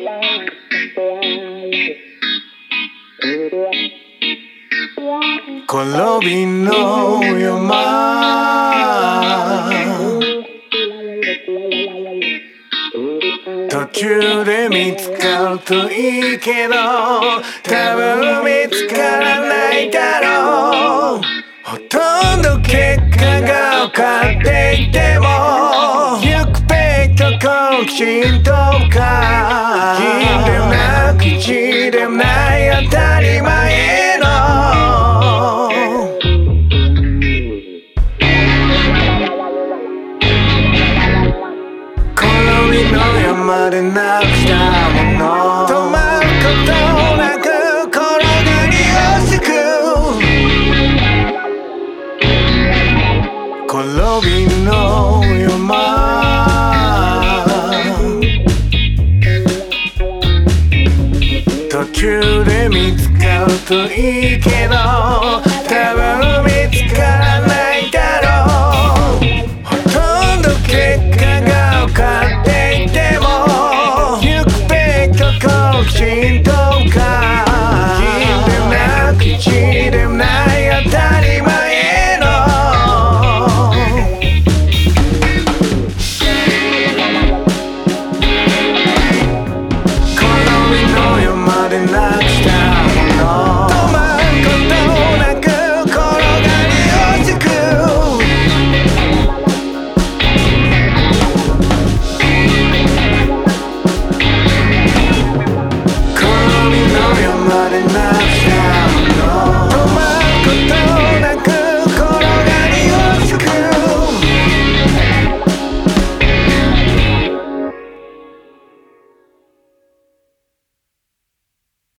転びの山途中で見つかるといいけど多分見つからないだろう。ほとんど結果が分かっていても行くべきところきちんとか銀でなく地でない当たり前の転びの山でなくしたもの止まることなく転がり落ちてく転びの山途中で見つかるといいけど多分